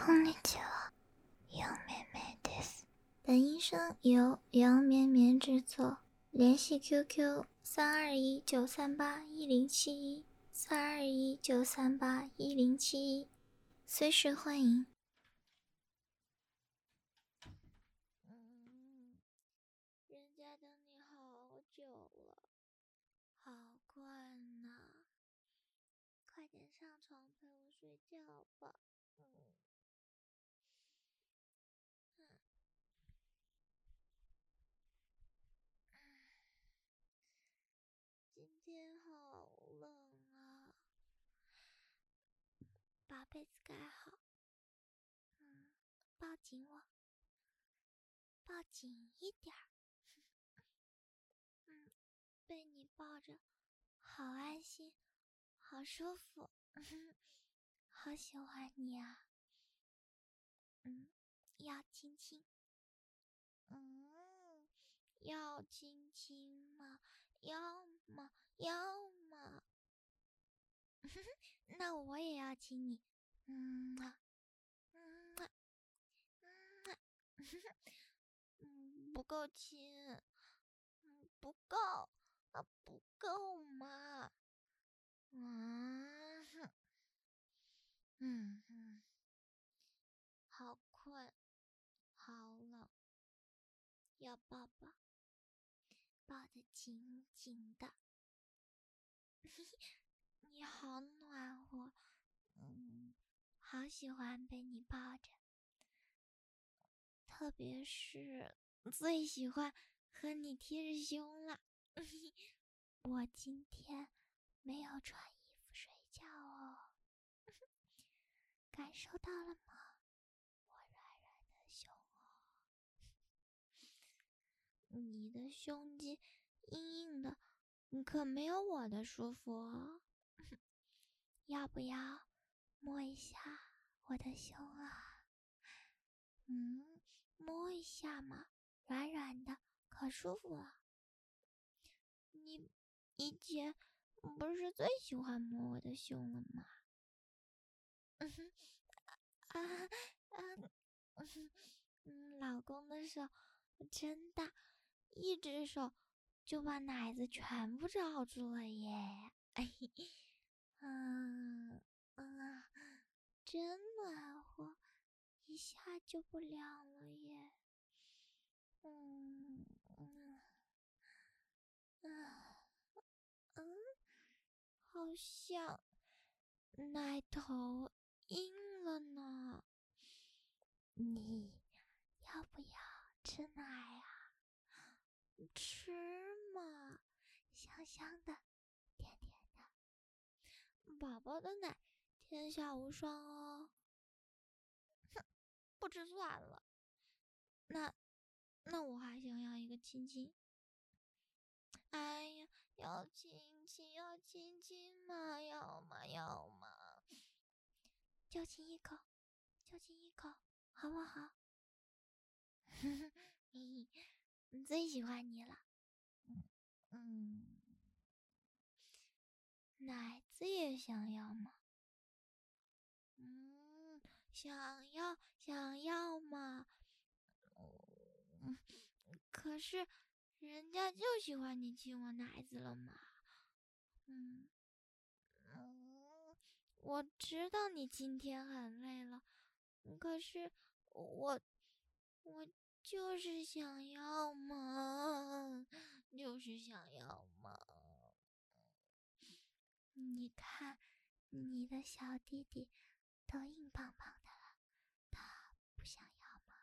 こんにちは，杨绵绵です。本音声由杨绵绵制作，联系 QQ 3219381071，3219381071，随时欢迎。人家等你好久了，好困呐，快点上床陪我睡觉吧。今天好冷啊，把被子盖好。抱紧我，抱紧一点儿。被你抱着，好安心，好舒服。好喜欢你啊。要亲亲。要亲亲吗？要吗？要吗？那我也要亲你。不够亲，不够啊，不够嘛。好困，好冷，要抱抱，抱得紧紧的。你好暖和，好喜欢被你抱着，特别是最喜欢和你贴着胸了。我今天没有穿衣服睡觉哦，感受到了吗？我软软的胸哦，你的胸肌硬硬的，可没有我的舒服哦。要不要摸一下我的胸啊？摸一下嘛，软软的，可舒服了。你以前不是最喜欢摸我的胸了吗？老公的手真大，一只手就把奶子全部罩住了耶。真暖和，一下就不凉了耶。好像奶头硬了呢。你要不要吃奶啊？吃嘛，香香的，甜甜的。宝宝的奶天下无双哦。不吃算了。那我还想要一个亲亲。哎呀，要亲亲，要亲亲嘛，要嘛，要嘛。就亲一口，就亲一口，好不好？最喜欢你了。奶子也想要吗？想要嘛。可是人家就喜欢你亲我奶子了嘛。我知道你今天很累了，可是我就是想要嘛，就是想要嘛。你看，你的小弟弟都硬邦邦的了，他不想要吗？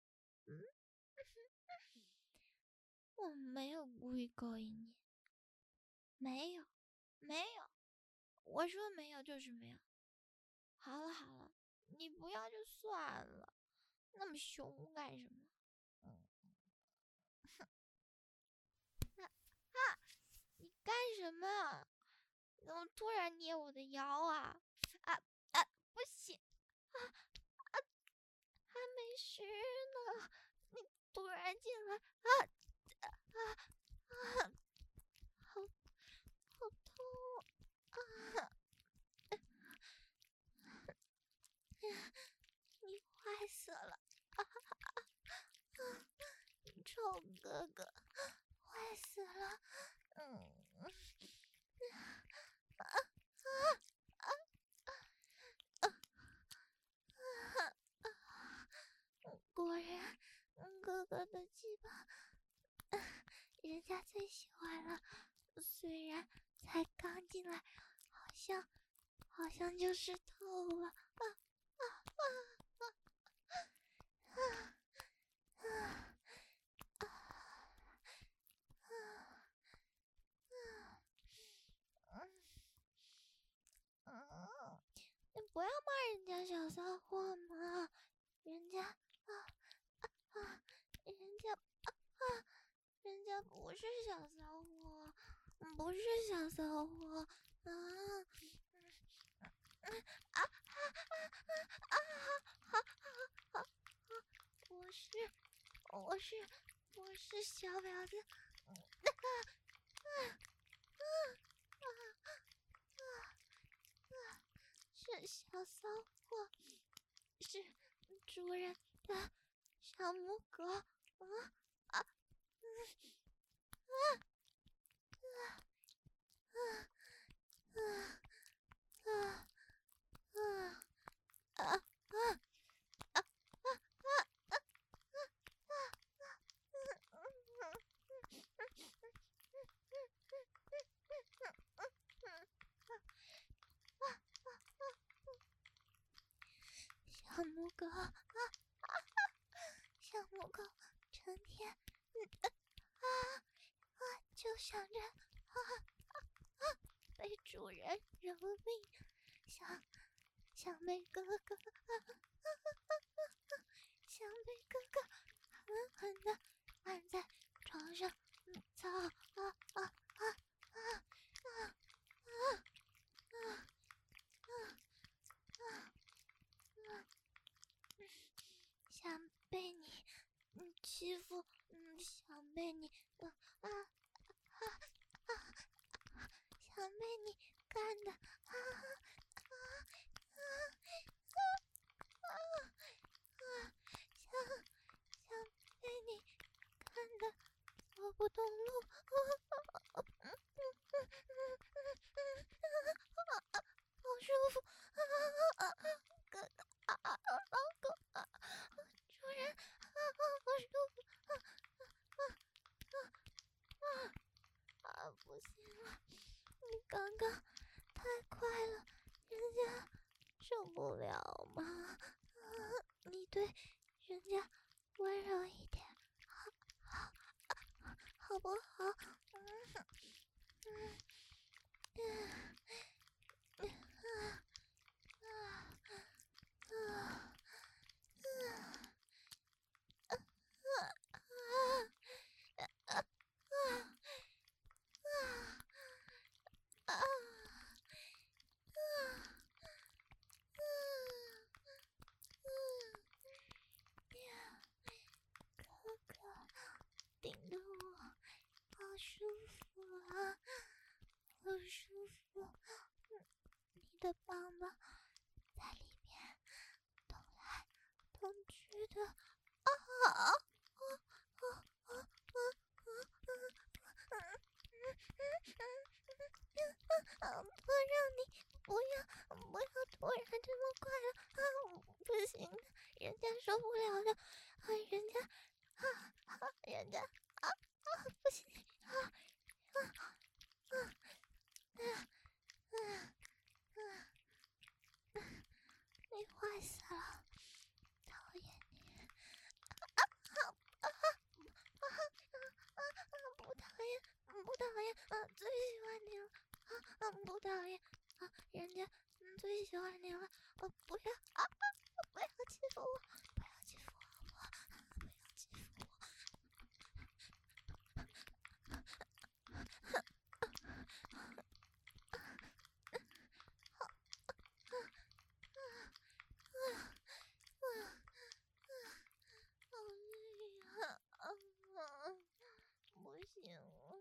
我没有故意勾引你，没有，我说没有就是没有。好了，你不要就算了，那么凶干什么？你干什么？怎么突然捏我的腰啊？不行，还没湿呢，你突然进来好痛啊！你坏死了！臭哥哥，坏死了！果然，哥哥的鸡巴，人家最喜欢了。虽然才刚进来，好像就是透了。你不要骂人家小骚货嘛，人家人家不是小骚货，不是小骚货我是小婊子，是小骚货，是主人的小母狗。小母狗，小母狗成天就想着被主人蹂躏，想被哥哥狠狠地按在床上操想被你欺负，想被你想被你干的想被你干的走不动路，好舒服，哥哥老公主人好舒服，不行了，你刚刚太快了，人家受不了嘛，你对人家温柔一点，好不好？哥哥顶着我，好舒服啊，好舒服。你的棒棒在里面动来动去的，我让你不要突然这么快了不行的，人家受不了的，人家不行你坏死了，讨厌你，不讨厌，最喜欢你了，不讨厌，人家最喜欢你了，不要不要欺负我，不要欺负我，不要欺负我。好累啊！不行了。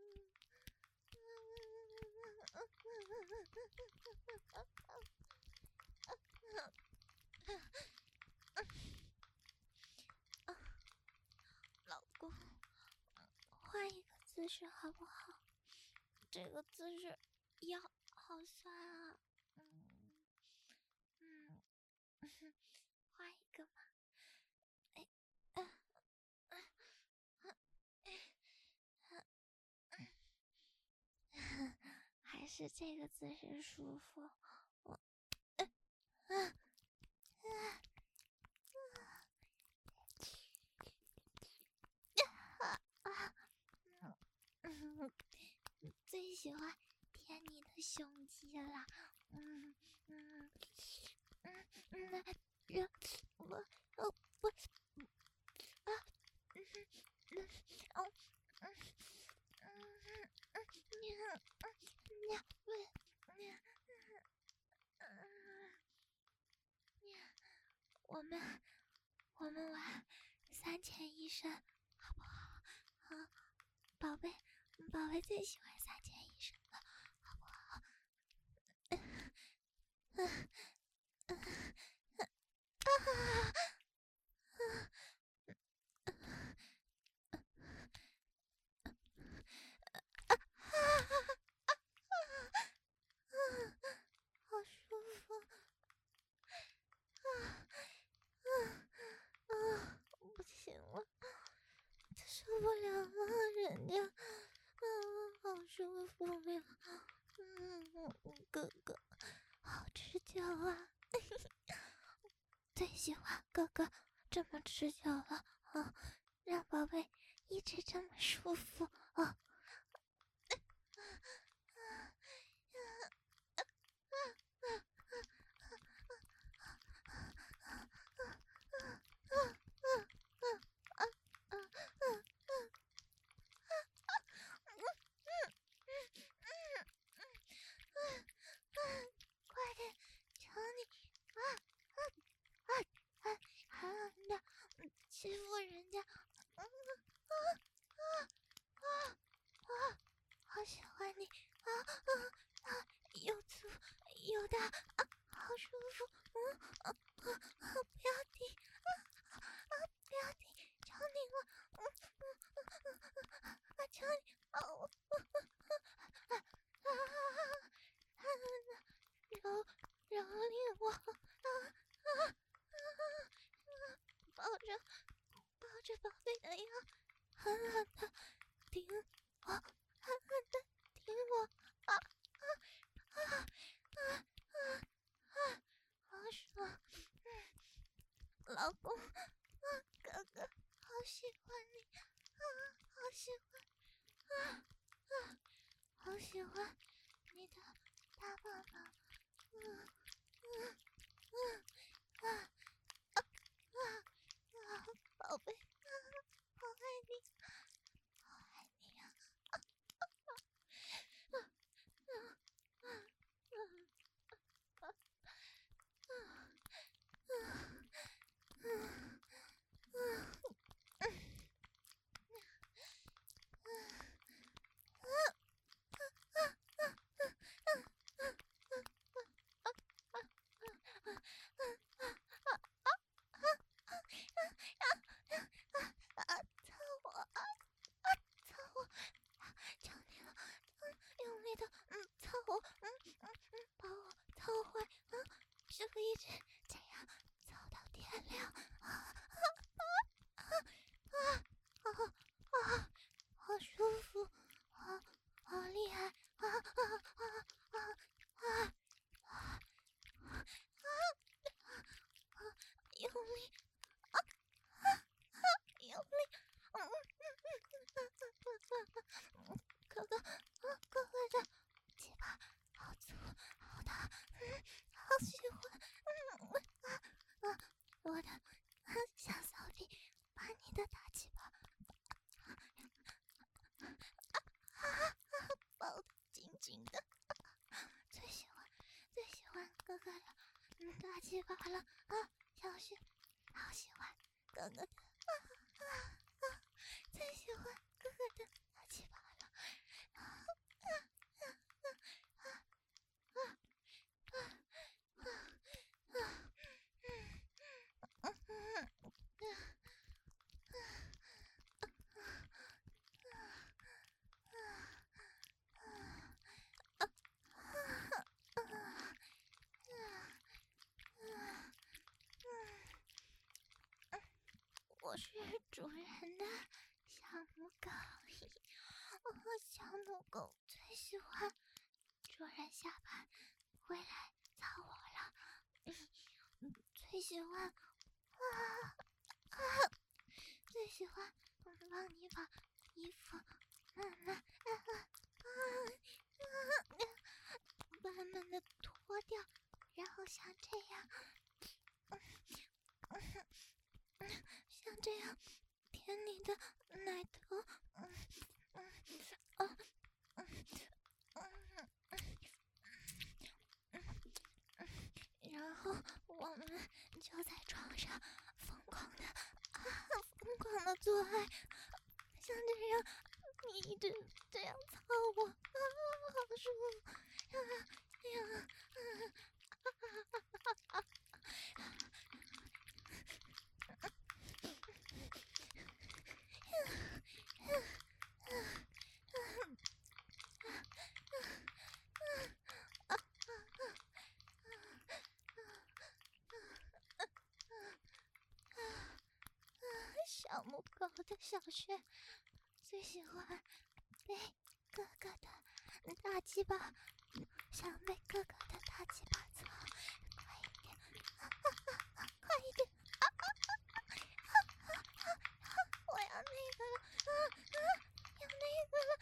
姿势好不好？这个姿势腰好酸啊。换一个嘛。还是这个姿势舒服。最喜欢舔你的胸肌啦。我们玩三潜一身好不好？宝贝最喜欢三潜一身了，好不好？好舒服。不行了，受不了了，人家，好舒服呀。哥哥，好持久啊。最喜欢哥哥这么持久了啊，让宝贝一直这么舒服啊。快点，求你欺负人家。好喜欢你又粗又大好舒服。不要停，不要停，求你了。求你蹂躏我。抱着宝贝的腰，狠狠的顶我，狠狠的顶我。好爽。老公，哥哥好喜欢你，好喜欢，好喜欢你的大宝宝。宝贝，好爱你，好爱你呀。求你了，用力的操我，把我操坏，就一直这样操到天亮。好舒服，好厉害。用力，用力。哥哥的鸡巴好粗好大，好喜欢。我的小骚逼，把你的大鸡巴抱得紧紧的。最喜欢哥哥的大鸡巴了小雪好喜欢哥哥的。最喜欢哥哥的大鸡巴了。 我是主人的小母狗，小母狗最喜欢主人下班回来操我了，最喜欢最喜欢帮你把衣服慢慢的脱掉，然后像这样舔你的奶头，然后我们就在床上疯狂的做爱，像这样，你一直这样操我，好舒服小母狗的小穴最喜欢被哥哥的大鸡巴，想被哥哥的大鸡巴操，快一点，我要那个了，要那个了，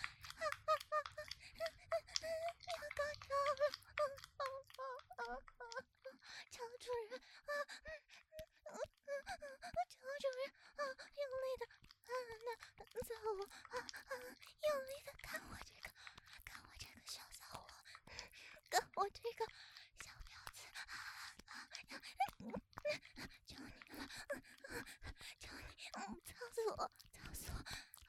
要高潮了，乔主人，乔主人，用力的揍我，用力的看我这个小骚货，看我这个小婊子，求你了，求你，操死我，操死我，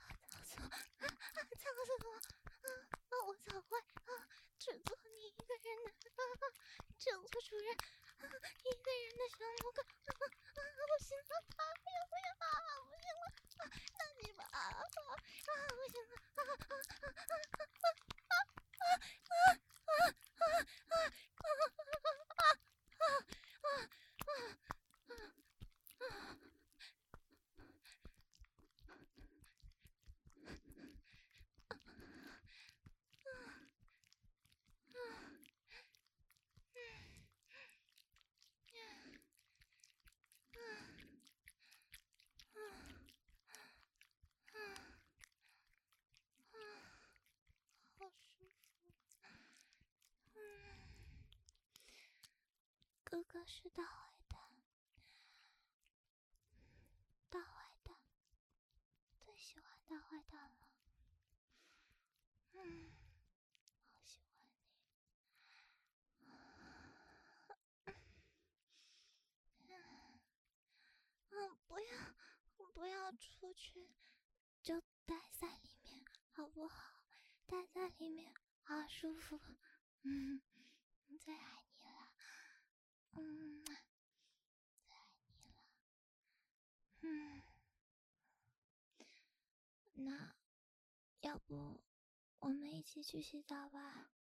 我操坏，只做你一个人的，只做主人一个人的小母狗，不行了，不行了，那你吧，不行了，好舒服，哥哥是大坏蛋，最喜欢大坏蛋了，好喜欢你，不要出去，就待在里面，好不好？待在里面好舒服，最爱你了，最爱你了，那要不我们一起去洗澡吧？